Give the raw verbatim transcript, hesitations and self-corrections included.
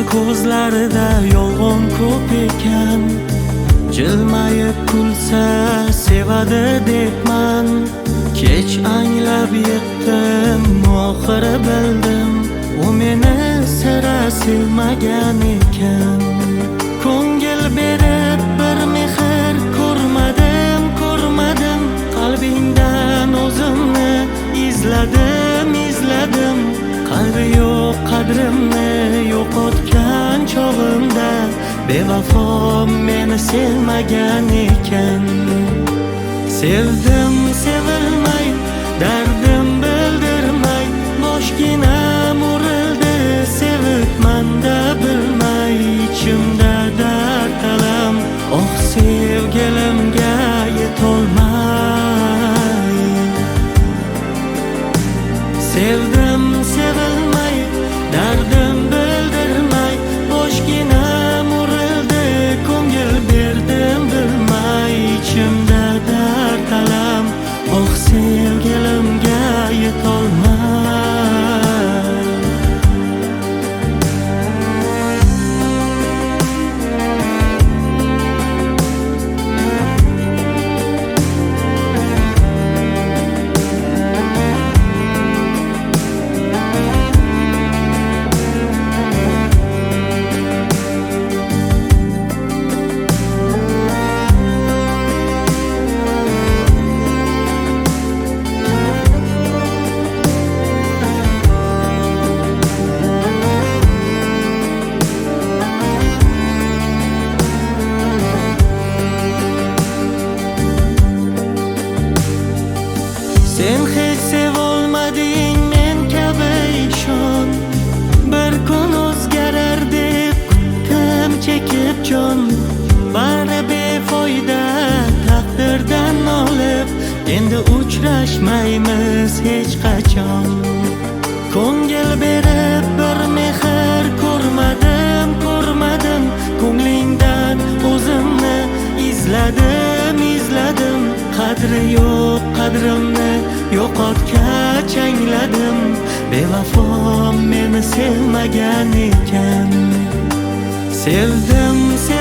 ko'zlarida yolg'on ko'p ekan, jilmayib kulsa sevadi debman. Kech anglab yetdim, oxiri bildim, u meni sira sevmagan ekan. Ko'ngil berib bir mehr ko'rmadim, ko'rmadim, qalbingdan o'zimni izladim, izladim. Qalbi yo'q qadrimni yo'qotgan chog'imda bevafo meni sevmagan ekan. Sevdim sevilmay, dardim bildirmay, boshginam urildi sevibman-da bilmay. Ichimda dard alam, oh sevgilimga yetolmay. Sevdim sevilmay, dardim bildirmay, boshginam urildi, ko'ngil berdim bilmay. Ichimda dard alam, oh sevgilimga yetolmay. Sen hech sevolmading men kabi ishon, bir kun o'zgarar deb kutdim chekib jon. Bari befoyda taqdirdan nolib, endi uchrashmaymiz hech qachon. Ko'ngil berib bir mehr ko'rmadim, ko'rmadim, ko'nglingdan o'zimni izladim, izladim. Qadri yo'q qadrimni yo'qotgach angladim, bevafo meni sevmagan ekan. Sevdim